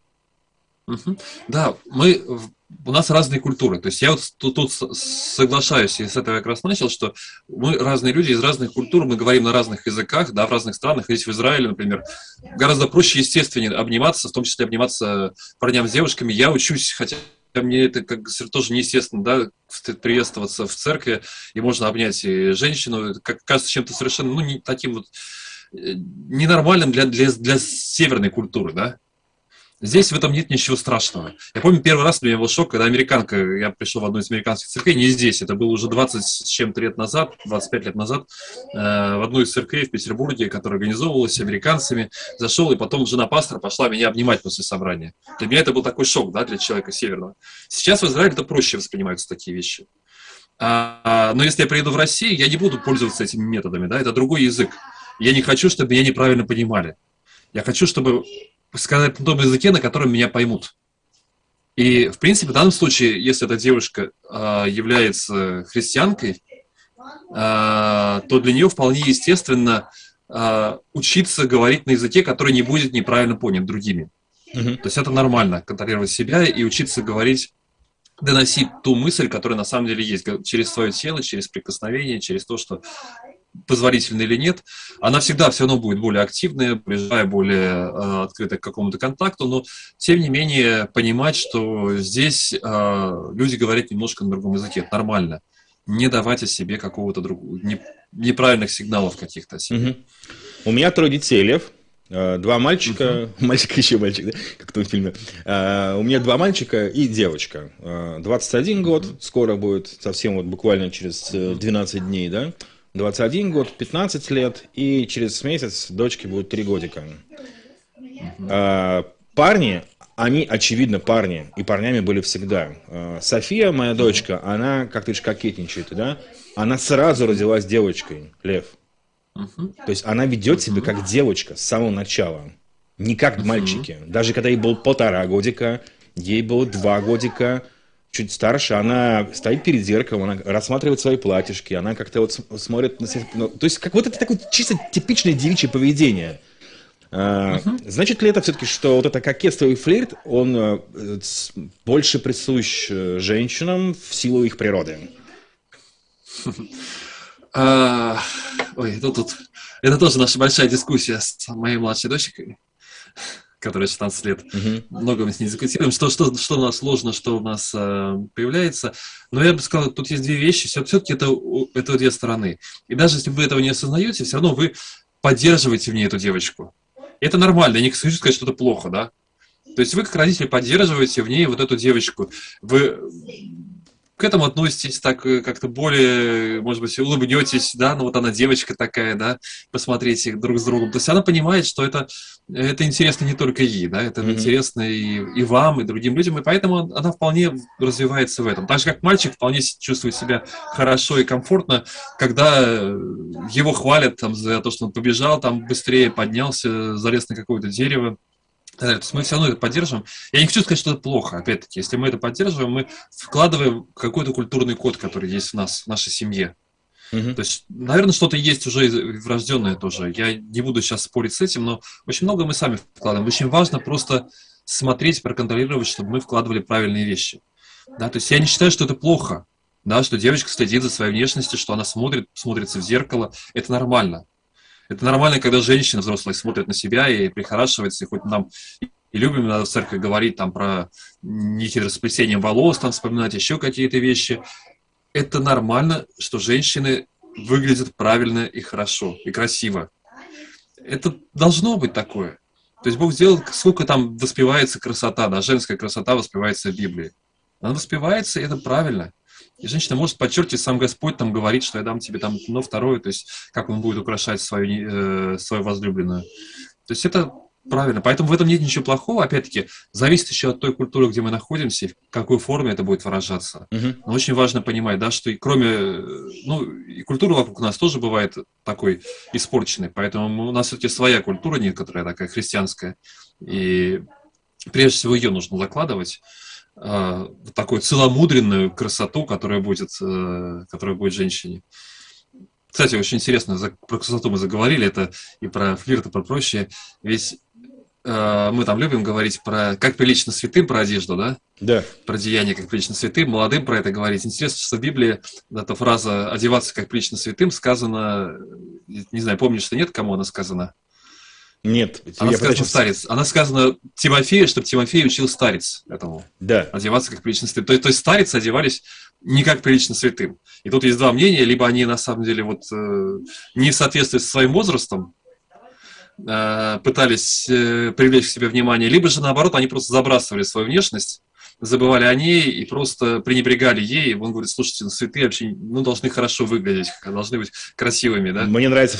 Speaker 3: Да, у нас разные культуры. То есть я вот тут соглашаюсь, и с этого я как раз начал, что мы разные люди из разных культур, мы говорим на разных языках, да, в разных странах. Здесь в Израиле, например, гораздо проще, естественнее обниматься, в том числе обниматься парням с девушками. Я учусь, хотя мне это тоже неестественно, да, приветствоваться в церкви, и можно обнять и женщину. Это кажется чем-то совершенно, не таким вот ненормальным для северной культуры, да. Здесь в этом нет ничего страшного. Я помню, первый раз у меня был шок, когда американка, я пришел в одну из американских церквей, не здесь, это было уже 20 с чем-то лет назад, 25 лет назад, в одну из церквей в Петербурге, которая организовывалась американцами, зашел, и потом жена пастора пошла меня обнимать после собрания. Для меня это был такой шок, да, для человека северного. Сейчас в Израиле это проще воспринимаются такие вещи. Но если я приеду в Россию, я не буду пользоваться этими методами, да, это другой язык. Я не хочу, чтобы меня неправильно понимали. Я хочу, чтобы сказать на том языке, на котором меня поймут. И, в принципе, в данном случае, если эта девушка является христианкой, то для нее вполне естественно учиться говорить на языке, который не будет неправильно понят другими. То есть это нормально, контролировать себя и учиться говорить, доносить ту мысль, которая на самом деле есть, через свое тело, через прикосновение, через то, что позволительно или нет, она всегда все равно будет более активная, более открытая к какому-то контакту, но, тем не менее, понимать, что здесь люди говорят немножко на другом языке, это нормально. Не давать о себе какого-то неправильных сигналов каких-то о себе.
Speaker 2: У меня 3 детей, Лев. 2 мальчика, мальчик еще мальчик, да, как в том фильме. У меня 2 мальчика и девочка. 21 год, скоро будет, совсем вот буквально через 12 дней, да. 21 год, 15 лет, и через месяц дочке будет 3 годика. Парни, они, очевидно, парни, и парнями были всегда. София, моя дочка, она, как ты же кокетничает, да, она сразу родилась девочкой, Лев. То есть она ведет себя как девочка с самого начала, не как мальчики. Даже когда ей было 1,5 годика, ей было 2 годика, чуть старше, она стоит перед зеркалом, она рассматривает свои платьишки, она как-то вот смотрит на себя. То есть как вот это такое чисто типичное девичье поведение. Значит ли это все-таки, что вот это кокетство и флирт, он больше присущ женщинам в силу их природы?
Speaker 3: Ой, это тоже наша большая дискуссия с моей младшей дочкой, которая 16 лет. Много мы с ней дискутируем, что у нас сложно, что у нас появляется. Но я бы сказал, тут есть 2 вещи. Все-таки это 2 стороны. И даже если вы этого не осознаете, все равно вы поддерживаете в ней эту девочку. И это нормально. Я не хочу сказать, что это плохо, да? То есть вы, как родители, поддерживаете в ней вот эту девочку. Вы к этому относитесь так как-то более, может быть, улыбнетесь, да, ну вот она девочка такая, да, посмотрите друг с другом. То есть она понимает, что это интересно не только ей, да, это интересно и вам, и другим людям, и поэтому она вполне развивается в этом. Так же, как мальчик вполне чувствует себя хорошо и комфортно, когда его хвалят там за то, что он побежал, там быстрее поднялся, залез на какое-то дерево. То есть мы все равно это поддерживаем. Я не хочу сказать, что это плохо. Опять-таки, если мы это поддерживаем, мы вкладываем какой-то культурный код, который есть в нас, в нашей семье. То есть, наверное, что-то есть уже врожденное тоже. Я не буду сейчас спорить с этим, но очень много мы сами вкладываем. Очень важно просто смотреть, проконтролировать, чтобы мы вкладывали правильные вещи. Да? То есть я не считаю, что это плохо, да? Что девочка следит за своей внешностью, что она смотрится в зеркало. Это нормально. Это нормально, когда женщина взрослая смотрит на себя и прихорашивается, и хоть нам и любим надо в церкви говорить там про нехитросплетение волос, там вспоминать еще какие-то вещи. Это нормально, что женщины выглядят правильно и хорошо, и красиво. Это должно быть такое. То есть Бог сделал, сколько там воспевается красота, да, женская красота воспевается в Библии. Она воспевается, и это правильно. И женщина может подчеркивать, сам Господь там говорит, что я дам тебе там, но второе, то есть как он будет украшать свою возлюбленную. То есть это правильно. Поэтому в этом нет ничего плохого. Опять-таки, зависит еще от той культуры, где мы находимся, и в какой форме это будет выражаться. Но очень важно понимать, да, что и кроме, и культура вокруг нас тоже бывает такой испорченной. Поэтому у нас все-таки своя культура некоторая такая христианская. И прежде всего ее нужно закладывать. Такую целомудренную красоту, которая будет женщине. Кстати, очень интересно, про красоту мы заговорили, это и про флирт, и про прочее. Ведь мы там любим говорить про как прилично святым, про одежду, да?
Speaker 2: Да.
Speaker 3: Про деяние как прилично святым, молодым про это говорить. Интересно, что в Библии эта фраза «одеваться как прилично святым» сказана, не знаю, помнишь, что нет, кому она сказана?
Speaker 2: Нет.
Speaker 3: Она сказана старец. Она сказана Тимофею, чтобы Тимофей учил старец этому.
Speaker 2: Да.
Speaker 3: Одеваться как прилично святым. То есть старицы одевались не как прилично святым. И тут есть 2 мнения. Либо они на самом деле не в соответствии со своим возрастом пытались привлечь к себе внимание, либо же наоборот они просто забрасывали свою внешность, забывали о ней и просто пренебрегали ей. Он говорит, слушайте, святые вообще должны хорошо выглядеть, должны быть красивыми, да?
Speaker 2: Мне нравится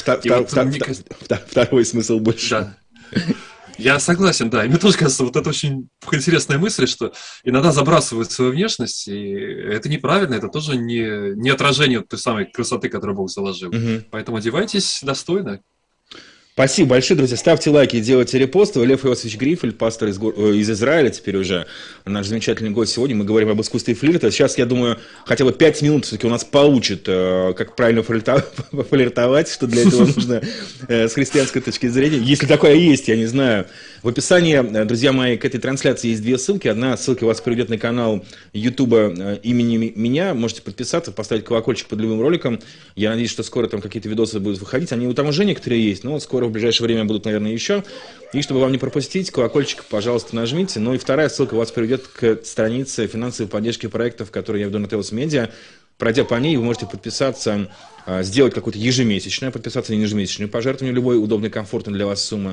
Speaker 2: второй смысл больше.
Speaker 3: Да. Я согласен, да. И мне тоже кажется, вот это очень интересная мысль, что иногда забрасывают свою внешность, и это неправильно, это тоже не отражение той самой красоты, которую Бог заложил. Поэтому одевайтесь достойно.
Speaker 2: Спасибо большое, друзья. Ставьте лайки и делайте репосты. Лев Иосифович Грифель, пастор из Израиля, теперь уже наш замечательный гость сегодня. Мы говорим об искусстве флирта. Сейчас, я думаю, хотя бы 5 минут все-таки у нас получит, как правильно флиртовать, что для этого нужно с христианской точки зрения. Если такое есть, я не знаю. В описании, друзья мои, к этой трансляции есть 2 ссылки. Одна ссылка вас приведет на канал Ютуба имени меня. Можете подписаться, поставить колокольчик под любым роликом. Я надеюсь, что скоро там какие-то видосы будут выходить. Они там уже некоторые есть, но скоро в ближайшее время будут, наверное, еще. И чтобы вам не пропустить, колокольчик, пожалуйста, нажмите. Ну и вторая ссылка вас приведет к странице финансовой поддержки проектов, которые я веду на Telos Media. Пройдя по ней, вы можете подписаться, сделать какое-то ежемесячное, подписаться на ежемесячное пожертвование, любой удобной, комфортной для вас суммы.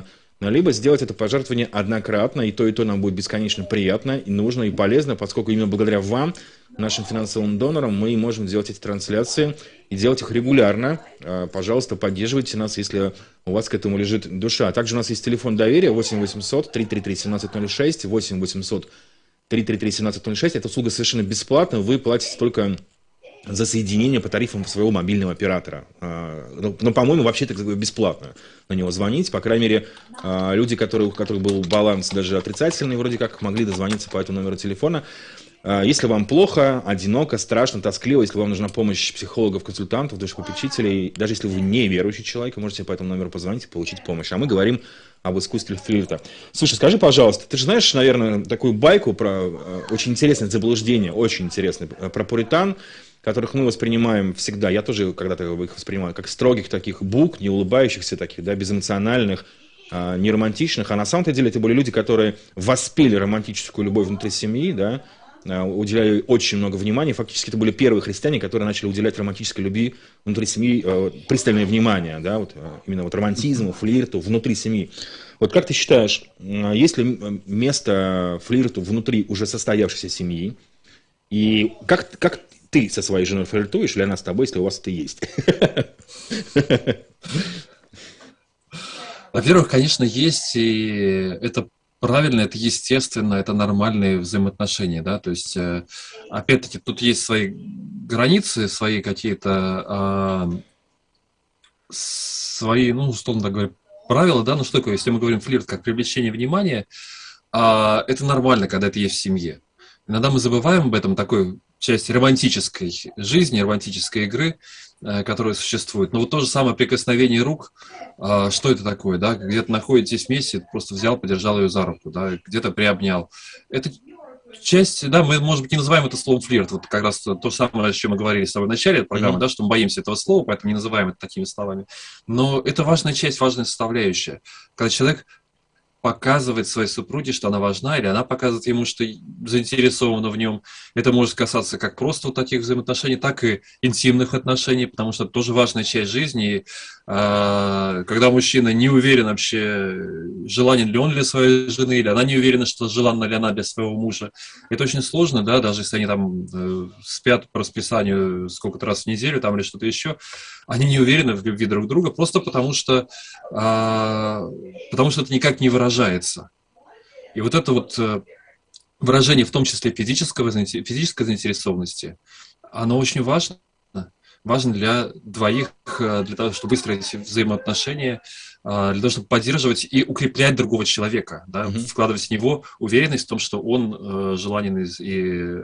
Speaker 2: либо сделать это пожертвование однократно, и то нам будет бесконечно приятно, и нужно, и полезно, поскольку именно благодаря вам, нашим финансовым донорам, мы можем делать эти трансляции и делать их регулярно. Пожалуйста, поддерживайте нас, если у вас к этому лежит душа. Также у нас есть телефон доверия 8 800 333 1706, 8 800 333 1706. Эта услуга совершенно бесплатна, вы платите только за соединение по тарифам своего мобильного оператора. Но, по-моему, вообще это бесплатно на него звонить. По крайней мере, люди, у которых был баланс даже отрицательный, вроде как могли дозвониться по этому номеру телефона. Если вам плохо, одиноко, страшно, тоскливо, если вам нужна помощь психологов, консультантов, душепопечителей, даже если вы не верующий человек, вы можете по этому номеру позвонить и получить помощь. А мы говорим об искусстве флирта. Слушай, скажи, пожалуйста, ты же знаешь, наверное, такую байку про очень интересное заблуждение, очень интересное, про пуритан, которых мы воспринимаем всегда, я тоже когда-то их воспринимаю, как строгих таких бук, не улыбающихся таких, да, безэмоциональных, не романтичных, а на самом-то деле это были люди, которые воспели романтическую любовь внутри семьи, да, уделяли очень много внимания. Фактически это были первые христиане, которые начали уделять романтической любви внутри семьи пристальное внимание, да, вот, именно вот романтизму, флирту внутри семьи. Вот как ты считаешь, есть ли место флирту внутри уже состоявшейся семьи? И как ты со своей женой флиртуешь, или она с тобой, если у вас это есть?
Speaker 3: Во-первых, конечно, есть, и это правильно, это естественно, это нормальные взаимоотношения, да, то есть, опять-таки, тут есть свои границы, свои какие-то, свои, ну, условно говоря, правила, да, ну, что такое, если мы говорим флирт как привлечение внимания, это нормально, когда это есть в семье. Иногда мы забываем об этом, такой часть романтической жизни, романтической игры, которая существует. Но вот то же самое прикосновение рук, что это такое, да, где-то находитесь вместе, просто взял, подержал ее за руку, да, где-то приобнял. Это часть, да, мы, может быть, не называем это словом флирт, вот как раз то самое, о чем мы говорили с тобой в начале этой программы, да, что мы боимся этого слова, поэтому не называем это такими словами. Но это важная часть, важная составляющая. Когда человек показывает своей супруге, что она важна, или она показывает ему, что заинтересована в нем. Это может касаться как просто вот таких взаимоотношений, так и интимных отношений, потому что это тоже важная часть жизни. И, когда мужчина не уверен вообще, желанен ли он для своей жены, или она не уверена, что желанна ли она для своего мужа. Это очень сложно, да, даже если они там спят по расписанию сколько-то раз в неделю там, или что-то еще, они не уверены в любви друг друга, просто потому что это никак не выражается. И вот это вот выражение, в том числе физической заинтересованности, оно очень важно. Важно для двоих, для того, чтобы выстроить взаимоотношения, для того, чтобы поддерживать и укреплять другого человека, да, вкладывать в него уверенность в том, что он желанен и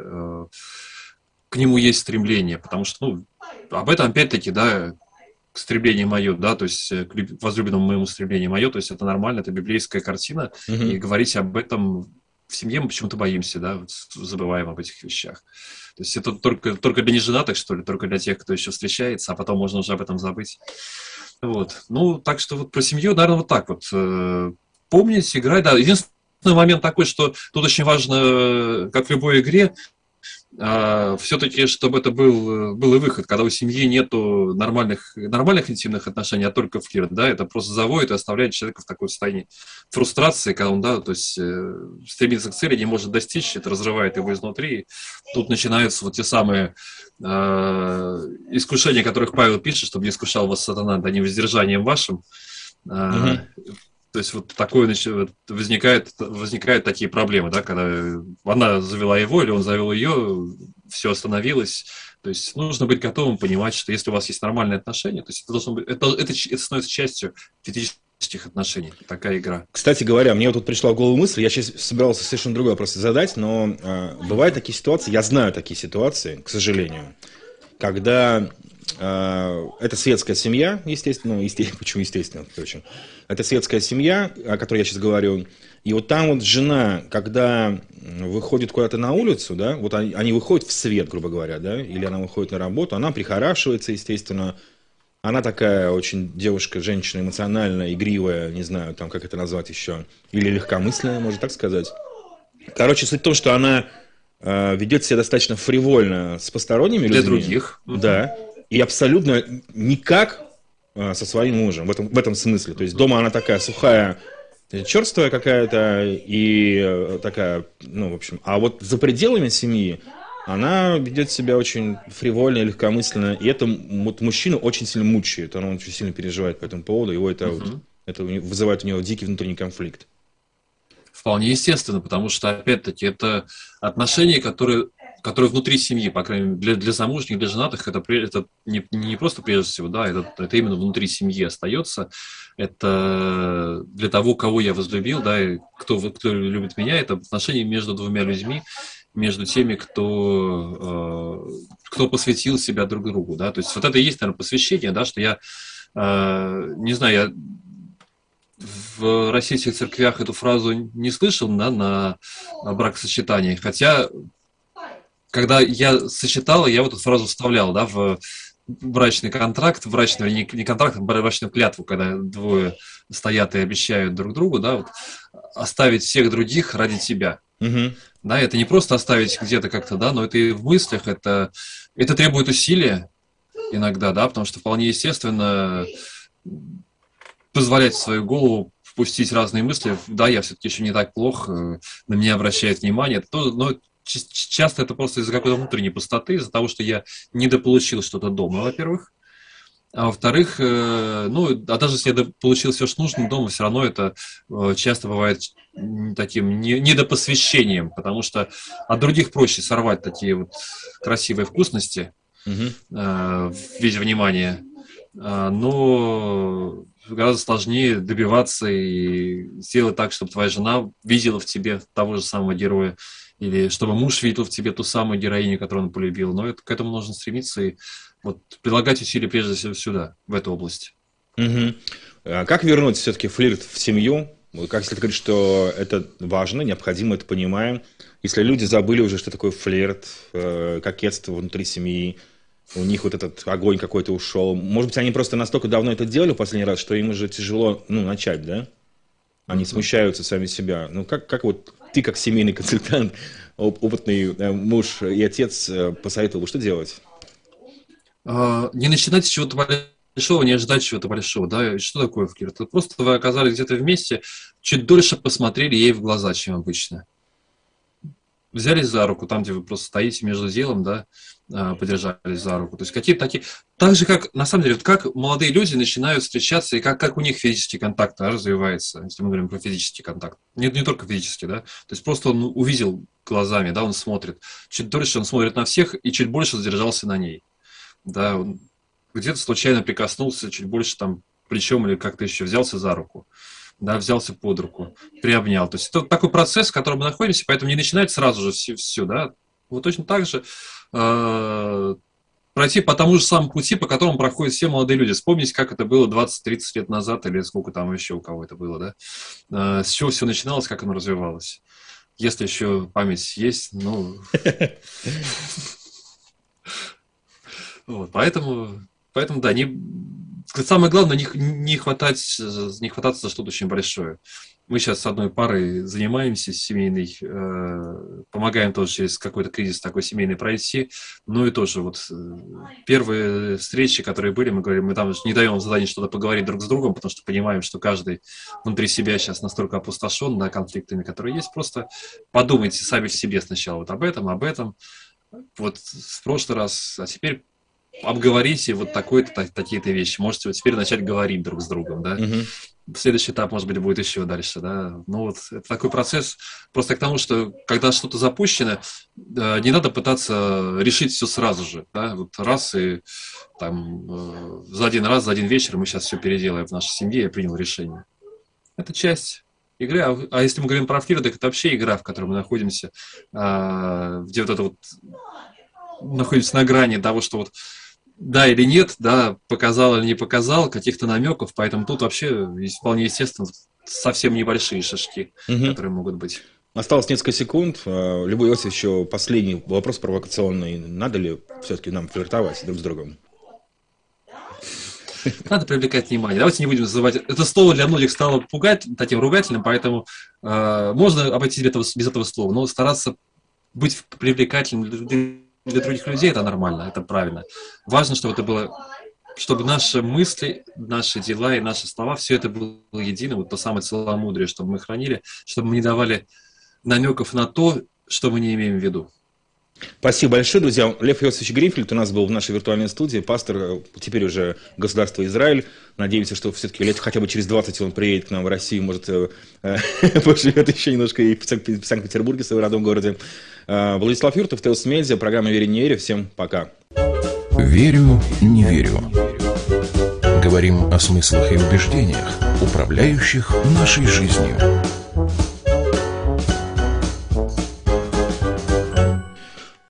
Speaker 3: к нему есть стремление, потому что, ну, об этом опять-таки, да, стремление мое, да, то есть к возлюбленному моему стремление мое, то есть это нормально, это библейская картина, и говорить об этом в семье мы почему-то боимся, да, вот забываем об этих вещах. То есть это только для неженатых, что ли, только для тех, кто еще встречается, а потом можно уже об этом забыть. Вот. Ну, так что вот про семью, наверное, вот так вот. Помнить, играть, да. Единственный момент такой, что тут очень важно, как в любой игре, все-таки, чтобы это был и выход, когда у семьи нету нормальных интимных отношений, а только флирт, да, это просто заводит и оставляет человека в такой состоянии фрустрации, когда он, да, то есть стремится к цели, не может достичь, это разрывает его изнутри. Тут начинаются вот те самые искушения, о которых Павел пишет, чтобы не искушал вас сатана, да не воздержанием вашим. То есть вот такое возникают такие проблемы, да, когда она завела его или он завел ее, все остановилось. То есть нужно быть готовым понимать, что если у вас есть нормальные отношения, то есть это должно быть, это становится частью физических отношений, такая игра.
Speaker 2: Кстати говоря, мне вот тут пришла в голову мысль, я сейчас собирался совершенно другое просто задать, но бывают такие ситуации, я знаю такие ситуации, к сожалению, когда это светская семья, естественно, почему естественно, впрочем, это светская семья, о которой я сейчас говорю, и вот там вот жена, когда выходит куда-то на улицу, да, вот они выходят в свет, грубо говоря, да, или она выходит на работу, она прихорашивается, естественно, она такая очень девушка, женщина эмоциональная, игривая, не знаю, там, как это назвать еще, или легкомысленная, можно так сказать. Короче, суть в том, что она ведет себя достаточно фривольно с посторонними людьми.
Speaker 3: Для других.
Speaker 2: Да. И абсолютно никак со своим мужем в этом смысле. То есть дома она такая сухая, черствая какая-то и такая, ну, в общем. А вот за пределами семьи она ведет себя очень фривольно, легкомысленно, и это вот мужчину очень сильно мучает, он очень сильно переживает по этому поводу, его это, вот, это вызывает у него дикий внутренний конфликт.
Speaker 3: Вполне естественно, потому что, опять-таки, это отношения, которые внутри семьи, по крайней мере, для замужних, для женатых, это не просто прежде всего, да, это именно внутри семьи остается. Это для того, кого я возлюбил, да, и кто любит меня, это отношения между двумя людьми, между теми, кто посвятил себя друг другу, да, то есть вот это и есть, наверное, посвящение, да, что я, не знаю, я в российских церквях эту фразу не слышал, да, на бракосочетании, хотя, когда я сочетал, я вот эту фразу вставлял, да, в брачный контракт, не контракт, а брачную клятву, когда двое стоят и обещают друг другу, да, вот, оставить всех других ради тебя.
Speaker 2: Угу.
Speaker 3: Да, это не просто оставить где-то как-то, да, но это и в мыслях, это требует усилия иногда, да, потому что вполне естественно позволять в свою голову впустить разные мысли, да, я все-таки еще не так плох, на меня обращает внимание, это тоже, но часто это просто из-за какой-то внутренней пустоты, из-за того, что я недополучил что-то дома, во-первых. А во-вторых, ну, а даже если я получил все, что нужно дома, все равно это часто бывает таким недопосвящением, потому что от других проще сорвать такие вот красивые вкусности в виде внимания, но гораздо сложнее добиваться и сделать так, чтобы твоя жена видела в тебе того же самого героя, или чтобы муж видел в тебе ту самую героиню, которую он полюбил. Но к этому нужно стремиться и вот прилагать усилия прежде всего сюда, в эту область.
Speaker 2: Угу. А как вернуть все-таки флирт в семью? Как если ты говоришь, что это важно, необходимо, это понимаем. Если люди забыли уже, что такое флирт, кокетство внутри семьи, у них вот этот огонь какой-то ушел. Может быть, они просто настолько давно это делали в последний раз, что им уже тяжело, ну, начать, да? Они смущаются сами себя. Ну, как вот ты, как семейный консультант, опытный муж и отец, посоветовал, что делать?
Speaker 3: Не начинать с чего-то большого, не ожидать чего-то большого. Да? Что такое флирт? Это просто вы оказались где-то вместе, чуть дольше посмотрели ей в глаза, чем обычно. Взялись за руку, там, где вы просто стоите между делом, да, подержались за руку. То есть какие-то такие... Так же, как, на самом деле, вот как молодые люди начинают встречаться, и как у них физический контакт, да, развивается, если мы говорим про физический контакт. Не только физический, да. То есть просто он увидел глазами, да, он смотрит. Чуть дольше он смотрит на всех, и чуть больше задержался на ней. Да, он где-то случайно прикоснулся, чуть больше там плечом или как-то еще взялся за руку. Да, взялся под руку, приобнял. То есть это такой процесс, в котором мы находимся, поэтому не начинать сразу же все, да. Вот точно так же пройти по тому же самому пути, по которому проходят все молодые люди. Вспомнить, как это было 20-30 лет назад, или сколько там еще у кого это было, да. С чего все начиналось, как оно развивалось. Если еще память есть, ну... Поэтому, да, самое главное, не хвататься за что-то очень большое. Мы сейчас с одной парой занимаемся семейной, помогаем тоже через какой-то кризис такой семейный пройти. Ну и тоже вот первые встречи, которые были, мы говорим, мы там не даем задание что-то поговорить друг с другом, потому что понимаем, что каждый внутри себя сейчас настолько опустошен, да, конфликтами, которые есть. Просто подумайте сами в себе сначала вот об этом. Вот в прошлый раз, а теперь обговорите вот такие-то вещи. Можете вот теперь начать говорить друг с другом, да. Следующий этап, может быть, будет еще дальше, да. Ну вот это такой процесс. Просто к тому, что когда что-то запущено, не надо пытаться решить все сразу же, да. Вот раз и там за один вечер мы сейчас все переделаем в нашей семье, я принял решение. Это часть игры. А если мы говорим про флирт, так это вообще игра, в которой мы находимся, где вот это вот находимся на грани того, что вот да или нет, да, показал или не показал, каких-то намеков, поэтому тут вообще вполне естественно совсем небольшие шажки, которые могут быть.
Speaker 2: Осталось несколько секунд. Любой Иосиф, еще последний вопрос провокационный. Надо ли все-таки нам флиртовать друг с другом?
Speaker 3: Надо привлекать внимание. Давайте не будем называть... Это слово для многих стало пугать, таким ругательным, поэтому можно обойтись без этого слова, но стараться быть привлекательным для других людей, это нормально, это правильно. Важно, чтобы это было чтобы наши мысли, наши дела и наши слова, все это было едино, вот то самое целомудрие, чтобы мы хранили, чтобы мы не давали намеков на то, что мы не имеем в виду.
Speaker 2: Спасибо большое, друзья. Лев Иосифович Гринфельд у нас был в нашей виртуальной студии, пастор, теперь уже государства Израиль. Надеемся, что все-таки лет хотя бы через 20 он приедет к нам в Россию, может, поживет еще немножко и в Санкт-Петербурге, в своем родном городе. Владислав Юртов, Теос Медиа, программа «Верю, не верю». Всем пока.
Speaker 1: Верю, не верю. Говорим о смыслах и убеждениях, управляющих нашей жизнью.